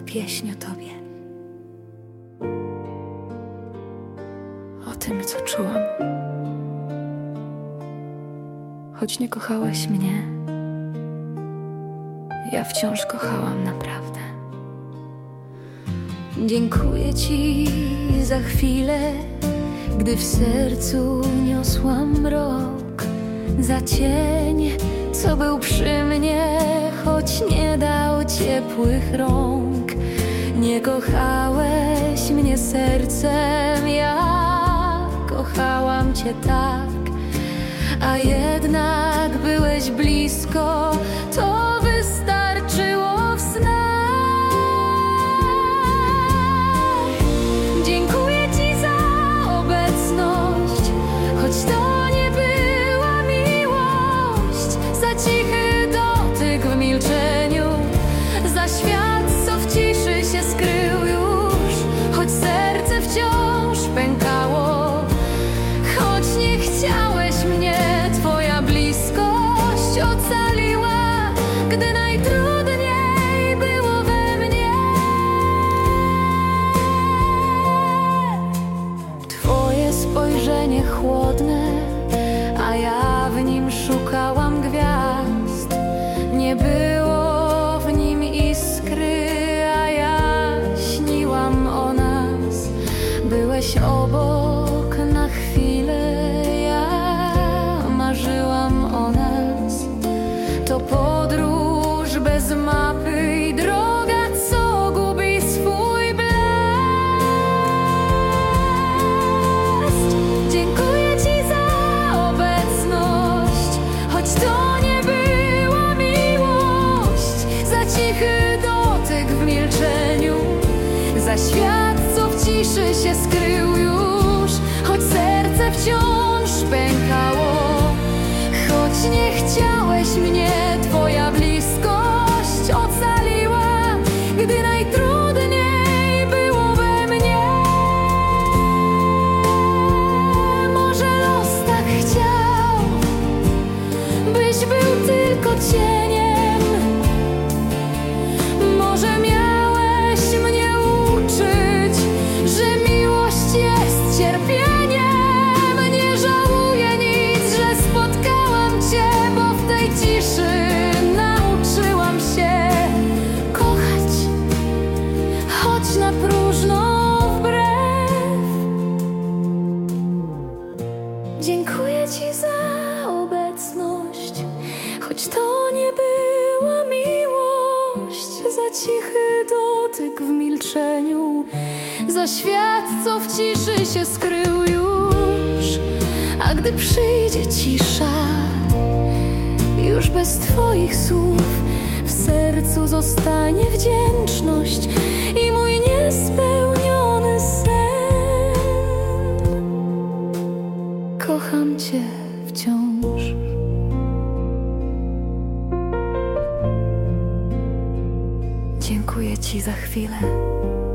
pieśń o Tobie, o tym, co czułam. Choć nie kochałeś mnie, ja wciąż kochałam naprawdę. Dziękuję Ci za chwilę, gdy w sercu niosłam mrok, za cień, co był przy mnie, choć nie dał ciepłych rąk. Nie kochałeś mnie sercem, ja kochałam Cię tak, a jednak byłeś blisko, to wystarczyło w snach. Dziękuję Ci za obecność, choć to nie była miłość, za cichy dotyk w milczeniu, za świat, co w ciszy się skrył już, choć serce wciąż pękało, choć nie chciałeś mnie, Twoja bliskość ocaliła, gdy najtrudniej było we mnie. Twoje spojrzenie chłodne, a ja w nim szukałam gwiazd. Nie było w nim iskry, a ja śniłam o nas. Byłeś obok na chwilę, marzyłam o nas. To podróż bez mapy i droga, co gubi swój blask. Dziękuję Ci za obecność, choć to nie była miłość, za cichy dotyk w milczeniu, za świat, co w ciszy się skrył już, choć serce wciąż pękało, choć nie chciałeś mnie, Twoja bliskość ocaliła, gdy najtrudniej było we mnie. Może los tak chciał, byś był tylko cieniem. Może miałeś mnie uczyć, że miłość jest cierpieniem. Nie żałuję nic, że spotkałam Cię, bo w tej ciszy nauczyłam się kochać, choć na próżno wbrew. Dziękuję Ci za obecność, choć to nie była miłość, za cichy dotyk w milczeniu, za świat, co w ciszy się skrył już. A gdy przyjdzie cisza, już bez Twoich słów, w sercu zostanie wdzięczność i mój niespełniony sen. Kocham Cię wciąż. Dziękuję Ci za chwilę,